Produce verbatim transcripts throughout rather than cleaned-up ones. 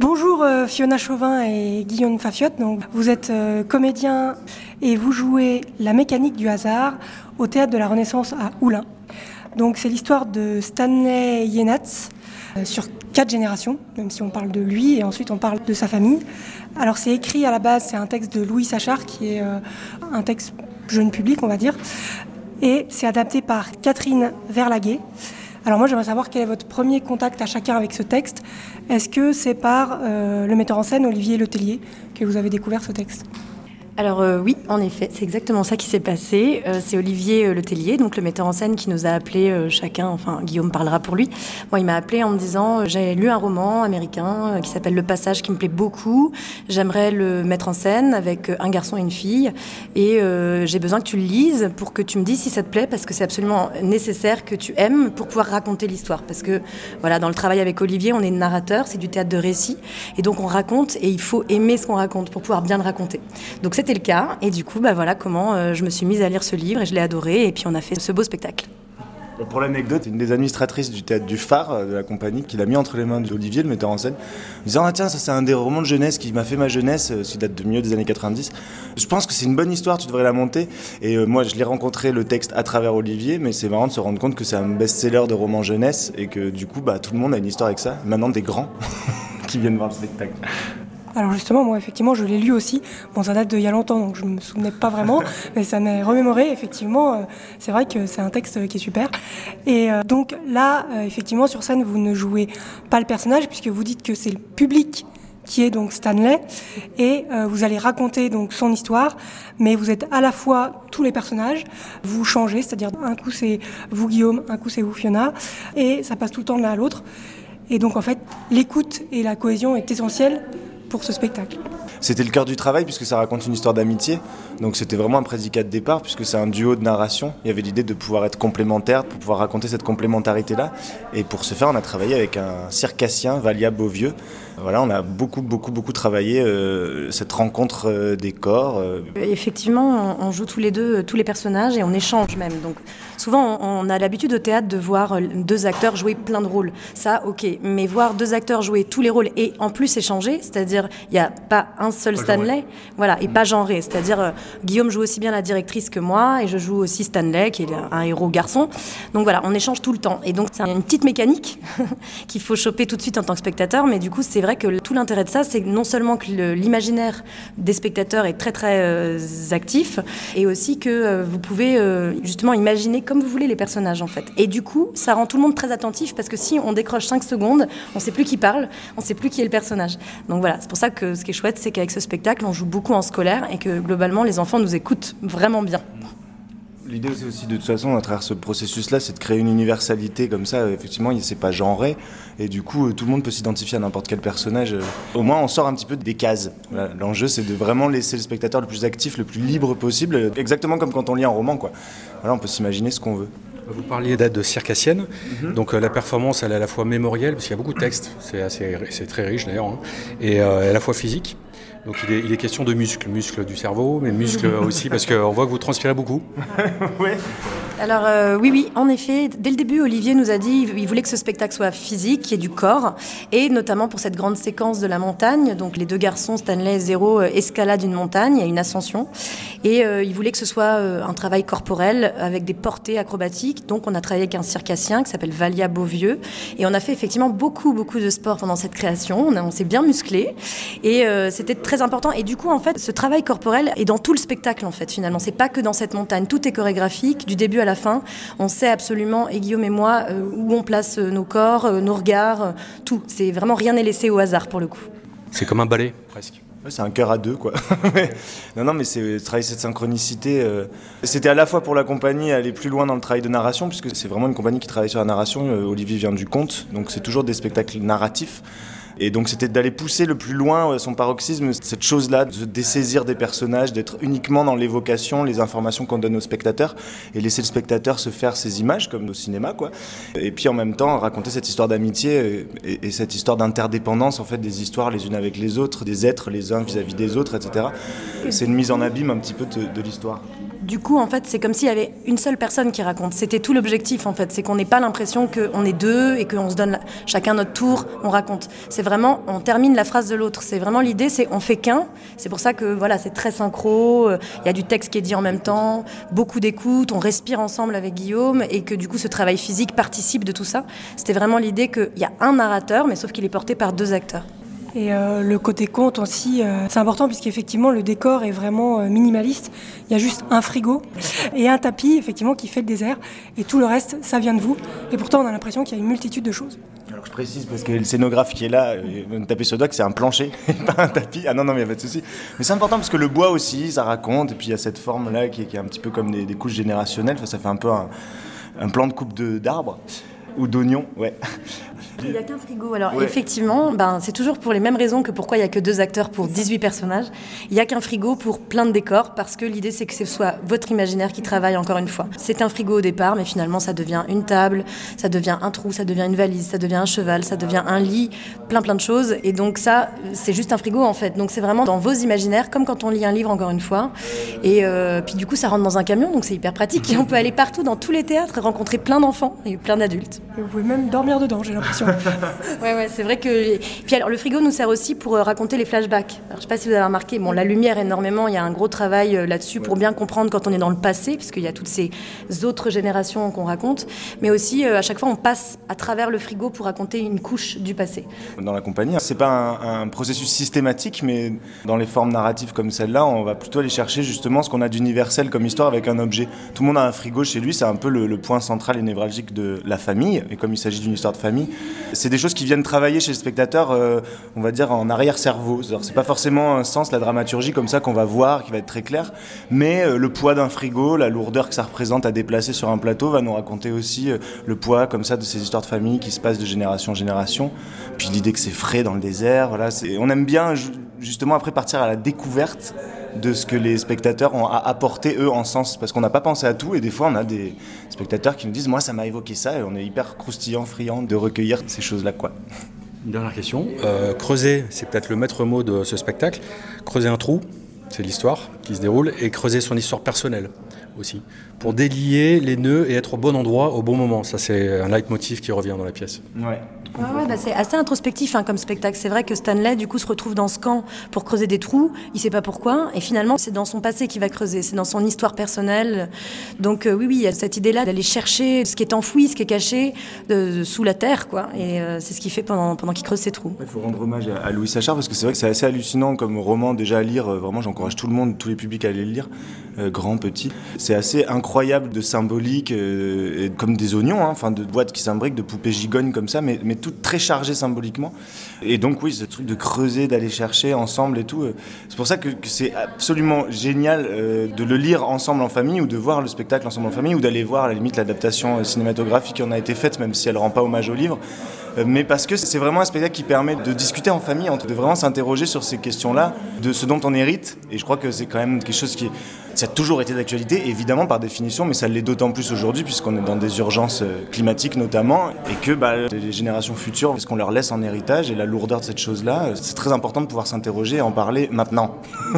Bonjour euh, Fiona Chauvin et Guillaume Fafiotte. Donc, vous êtes euh, comédien et vous jouez La mécanique du hasard au Théâtre de la Renaissance à Oulin. Donc, c'est l'histoire de Stanley Yenats euh, sur quatre générations, même si on parle de lui et ensuite on parle de sa famille. Alors c'est écrit à la base, c'est un texte de Louis Sachar qui est euh, un texte jeune public on va dire, et c'est adapté par Catherine Verlaguet. Alors moi j'aimerais savoir quel est votre premier contact à chacun avec ce texte. Est-ce que c'est par euh, le metteur en scène Olivier Letellier que vous avez découvert ce texte ? Alors euh, oui, en effet, c'est exactement ça qui s'est passé. Euh, c'est Olivier euh, Letellier, donc le metteur en scène, qui nous a appelés euh, chacun, enfin Guillaume parlera pour lui. Moi, il m'a appelé en me disant euh, j'ai lu un roman américain euh, qui s'appelle Le Passage, qui me plaît beaucoup. J'aimerais le mettre en scène avec euh, un garçon et une fille, et euh, j'ai besoin que tu le lises pour que tu me dises si ça te plaît, parce que c'est absolument nécessaire que tu aimes pour pouvoir raconter l'histoire. Parce que voilà, dans le travail avec Olivier, on est narrateur, c'est du théâtre de récit, et donc on raconte, et il faut aimer ce qu'on raconte pour pouvoir bien le raconter. Donc c'était le cas, et du coup, bah voilà comment euh, je me suis mise à lire ce livre, et je l'ai adoré, et puis on a fait ce beau spectacle. Pour l'anecdote, une des administratrices du théâtre du Phare, de la compagnie, qui l'a mis entre les mains d'Olivier, le metteur en scène, en disant « Ah tiens, ça c'est un des romans de jeunesse qui m'a fait ma jeunesse, qui date de milieu des années quatre-vingt-dix. Je pense que c'est une bonne histoire, tu devrais la monter. » Et euh, moi, je l'ai rencontré, le texte, à travers Olivier, mais c'est marrant de se rendre compte que c'est un best-seller de roman jeunesse, et que du coup, bah, tout le monde a une histoire avec ça. Maintenant, des grands qui viennent voir le spectacle. Alors justement, moi effectivement, je l'ai lu aussi. Bon, ça date d'il y a longtemps, donc je me souvenais pas vraiment, mais ça m'est remémoré. Effectivement, euh, c'est vrai que c'est un texte qui est super. Et euh, donc là, euh, effectivement, sur scène, vous ne jouez pas le personnage, puisque vous dites que c'est le public qui est donc Stanley, et euh, vous allez raconter donc son histoire, mais vous êtes à la fois tous les personnages, vous changez, c'est-à-dire un coup c'est vous Guillaume, un coup c'est vous Fiona, et ça passe tout le temps de l'un à l'autre. Et donc en fait, l'écoute et la cohésion est essentielle pour ce spectacle. C'était le cœur du travail puisque ça raconte une histoire d'amitié, donc c'était vraiment un prédicat de départ puisque c'est un duo de narration. Il y avait l'idée de pouvoir être complémentaires, pour pouvoir raconter cette complémentarité-là, et pour ce faire on a travaillé avec un circassien, Valia Beauvieux. Voilà, on a beaucoup beaucoup beaucoup travaillé euh, cette rencontre euh, des corps. Euh. Effectivement, on joue tous les deux tous les personnages et on échange même. Donc souvent on a l'habitude au théâtre de voir deux acteurs jouer plein de rôles. Ça, ok, mais voir deux acteurs jouer tous les rôles et en plus échanger, c'est-à-dire il n'y a pas un seul Stanley, voilà, et pas genré. C'est-à-dire euh, Guillaume joue aussi bien la directrice que moi, et je joue aussi Stanley, qui est un héros garçon. Donc voilà, on échange tout le temps. Et donc c'est une petite mécanique qu'il faut choper tout de suite en tant que spectateur, mais du coup c'est vrai que tout l'intérêt de ça, c'est non seulement que le, l'imaginaire des spectateurs est très très euh, actif, et aussi que euh, vous pouvez euh, justement imaginer comme vous voulez les personnages en fait. Et du coup, ça rend tout le monde très attentif, parce que si on décroche cinq secondes, on ne sait plus qui parle, on ne sait plus qui est le personnage. Donc voilà, c'est pour ça que ce qui est chouette, c'est qu'avec ce spectacle, on joue beaucoup en scolaire, et que globalement, les enfants nous écoutent vraiment bien. L'idée c'est aussi de toute façon à travers ce processus-là, c'est de créer une universalité comme ça. Effectivement, c'est pas genré, et du coup tout le monde peut s'identifier à n'importe quel personnage. Au moins on sort un petit peu des cases. Voilà. L'enjeu c'est de vraiment laisser le spectateur le plus actif, le plus libre possible, exactement comme quand on lit un roman, quoi. Voilà, on peut s'imaginer ce qu'on veut. Vous parliez d'être de circassienne, mm-hmm. donc euh, la performance elle est à la fois mémorielle, parce qu'il y a beaucoup de textes, c'est, assez, c'est très riche d'ailleurs, hein, et euh, à la fois physique. Donc il est, il est question de muscles, muscles du cerveau, mais muscles aussi, parce qu'on voit que vous transpirez beaucoup. Oui. Alors euh, oui, oui, en effet, dès le début, Olivier nous a dit qu'il voulait que ce spectacle soit physique, qu'il y ait du corps, et notamment pour cette grande séquence de la montagne. Donc les deux garçons, Stanley et Zéro, euh, escaladent une montagne, il y a une ascension, et euh, il voulait que ce soit euh, un travail corporel avec des portées acrobatiques. Donc on a travaillé avec un circassien qui s'appelle Valia Beauvieux, et on a fait effectivement beaucoup, beaucoup de sport pendant cette création. On, a, on s'est bien musclé, et euh, c'était très important. Et du coup, en fait, ce travail corporel est dans tout le spectacle, en fait, finalement. C'est pas que dans cette montagne. Tout est chorégraphique, du début à la fin. On sait absolument, et Guillaume et moi, euh, où on place euh, nos corps, euh, nos regards, euh, tout. C'est vraiment, rien n'est laissé au hasard, pour le coup. C'est comme un ballet, presque. Ouais, c'est un cœur à deux, quoi. non, non, mais c'est travailler cette synchronicité. Euh, c'était à la fois pour la compagnie aller plus loin dans le travail de narration, puisque c'est vraiment une compagnie qui travaille sur la narration. Euh, Olivier vient du conte, donc c'est toujours des spectacles narratifs. Et donc c'était d'aller pousser le plus loin son paroxysme, cette chose-là, de se dessaisir des personnages, d'être uniquement dans l'évocation, les informations qu'on donne aux spectateurs, et laisser le spectateur se faire ses images, comme au cinéma, quoi. Et puis en même temps, raconter cette histoire d'amitié et, et cette histoire d'interdépendance, en fait, des histoires les unes avec les autres, des êtres les uns vis-à-vis des autres, et cetera. C'est une mise en abîme un petit peu de, de l'histoire. du coup, en fait, c'est comme s'il y avait une seule personne qui raconte. C'était tout l'objectif, en fait. C'est qu'on n'ait pas l'impression qu'on est deux et qu'on se donne chacun notre tour, on raconte. C'est vraiment, on termine la phrase de l'autre. C'est vraiment l'idée, c'est on fait qu'un. C'est pour ça que, voilà, c'est très synchro. Il y a du texte qui est dit en même temps, beaucoup d'écoute, on respire ensemble avec Guillaume et que, du coup, ce travail physique participe de tout ça. C'était vraiment l'idée qu'il y a un narrateur, mais sauf qu'il est porté par deux acteurs. Et euh, le côté conte aussi, euh, c'est important puisqu'effectivement le décor est vraiment euh, minimaliste. Il y a juste un frigo et un tapis effectivement qui fait le désert et tout le reste, ça vient de vous. Et pourtant on a l'impression qu'il y a une multitude de choses. Alors je précise parce que le scénographe qui est là, il va me taper sur le doigt que c'est un plancher et pas un tapis. Ah non, non mais il n'y a pas de souci. Mais c'est important parce que le bois aussi, ça raconte. Et puis il y a cette forme-là qui est, qui est un petit peu comme des, des couches générationnelles. Enfin, ça fait un peu un, un plan de coupe de, d'arbres ou d'oignons, ouais. Il n'y a qu'un frigo. Alors ouais. effectivement, ben, c'est toujours pour les mêmes raisons que pourquoi il n'y a que deux acteurs pour dix-huit personnages. Il n'y a qu'un frigo pour plein de décors parce que l'idée c'est que ce soit votre imaginaire qui travaille encore une fois. C'est un frigo au départ, mais finalement ça devient une table, ça devient un trou, ça devient une valise, ça devient un cheval, ça devient un lit, plein plein de choses. Et donc ça, c'est juste un frigo en fait. Donc c'est vraiment dans vos imaginaires, comme quand on lit un livre encore une fois. Et euh, puis du coup ça rentre dans un camion, donc c'est hyper pratique. Et on peut aller partout dans tous les théâtres et rencontrer plein d'enfants et plein d'adultes. Et vous pouvez même dormir dedans, j'ai l'impression. Ouais, ouais, c'est vrai que. Puis alors, le frigo nous sert aussi pour euh, raconter les flashbacks. Alors, je ne sais pas si vous avez remarqué, bon, la lumière énormément, il y a un gros travail euh, là-dessus pour bien comprendre quand on est dans le passé, parce qu'il y a toutes ces autres générations qu'on raconte. Mais aussi, euh, à chaque fois, on passe à travers le frigo pour raconter une couche du passé. Dans la compagnie, c'est pas un, un processus systématique, mais dans les formes narratives comme celle-là, on va plutôt aller chercher justement ce qu'on a d'universel comme histoire avec un objet. Tout le monde a un frigo chez lui, c'est un peu le, le point central et névralgique de la famille. Et comme il s'agit d'une histoire de famille, c'est des choses qui viennent travailler chez le spectateur, euh, on va dire en arrière-cerveau. Alors, c'est pas forcément un sens, la dramaturgie comme ça qu'on va voir, qui va être très clair, mais euh, le poids d'un frigo, la lourdeur que ça représente à déplacer sur un plateau va nous raconter aussi euh, le poids comme ça de ces histoires de famille qui se passent de génération en génération. Puis l'idée que c'est frais dans le désert, voilà, c'est... on aime bien justement après partir à la découverte de ce que les spectateurs ont à apporter eux en sens, parce qu'on n'a pas pensé à tout et des fois on a des spectateurs qui nous disent moi ça m'a évoqué ça et on est hyper croustillant, friand de recueillir ces choses-là quoi. Une dernière question, euh, creuser, c'est peut-être le maître mot de ce spectacle, creuser un trou, c'est l'histoire qui se déroule, et creuser son histoire personnelle aussi, pour délier les nœuds et être au bon endroit au bon moment, ça c'est un leitmotiv qui revient dans la pièce. Ouais. Ouais, ouais, bah c'est assez introspectif hein, comme spectacle. C'est vrai que Stanley, du coup, se retrouve dans ce camp pour creuser des trous. Il sait pas pourquoi. Et finalement, c'est dans son passé qu'il va creuser. C'est dans son histoire personnelle. Donc, euh, oui, oui, il y a cette idée-là d'aller chercher ce qui est enfoui, ce qui est caché de, de, sous la terre, quoi. Et euh, c'est ce qu'il fait pendant, pendant qu'il creuse ses trous. Il faut rendre hommage à, à Louis Sachar parce que c'est vrai que c'est assez hallucinant comme roman déjà à lire. Vraiment, j'encourage tout le monde, tous les publics à aller le lire, euh, grand, petit. C'est assez incroyable de symbolique, euh, et comme des oignons, hein, enfin de boîtes qui s'imbriquent, de poupées gigognes comme ça, mais, mais tout très chargé symboliquement. Et donc oui, ce truc de creuser, d'aller chercher ensemble et tout, euh, c'est pour ça que, que c'est absolument génial euh, de le lire ensemble en famille ou de voir le spectacle ensemble en famille ou d'aller voir à la limite l'adaptation euh, cinématographique qui en a été faite, même si elle ne rend pas hommage au livre. Euh, mais parce que c'est vraiment un spectacle qui permet de discuter en famille, de vraiment s'interroger sur ces questions-là, de ce dont on hérite. Et je crois que c'est quand même quelque chose qui... Ça a toujours été d'actualité, évidemment, par définition, mais ça l'est d'autant plus aujourd'hui, puisqu'on est dans des urgences climatiques notamment, et que bah, les générations futures, ce qu'on leur laisse en héritage, et la lourdeur de cette chose-là, c'est très important de pouvoir s'interroger et en parler maintenant.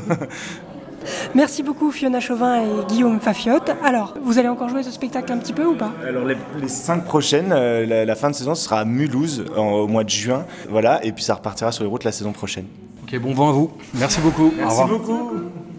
Merci beaucoup Fiona Chauvin et Guillaume Fafiotte. Alors, vous allez encore jouer ce spectacle un petit peu ou pas ? Alors les, les cinq prochaines, euh, la, la fin de saison, ce sera à Mulhouse en, au mois de juin, voilà, et puis ça repartira sur les routes la saison prochaine. Ok, bon vent à vous. Merci beaucoup. Merci beaucoup.